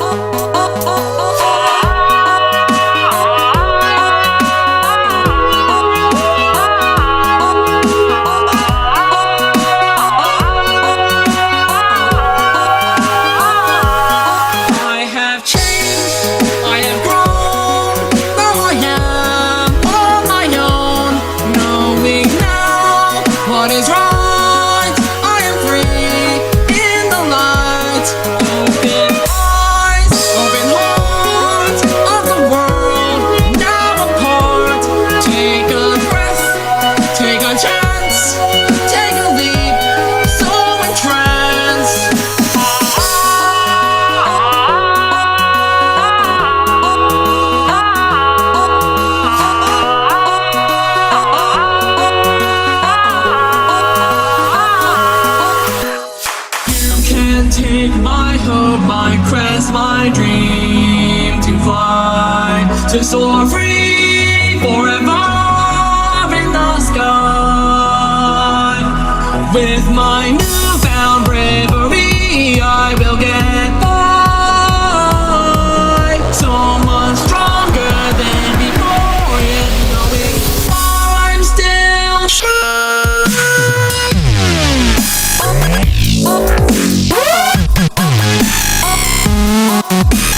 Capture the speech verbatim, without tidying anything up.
What is right? I am free in the light. Open eyes, open heart of the world, now apart. Take a breath, take a chance, take a leap, so entranced. Take my hope, my crest, my dream to fly, to soar free forever in the sky. With my newfound bravery, I will get by, so much stronger than before, yet knowing I'm still sure.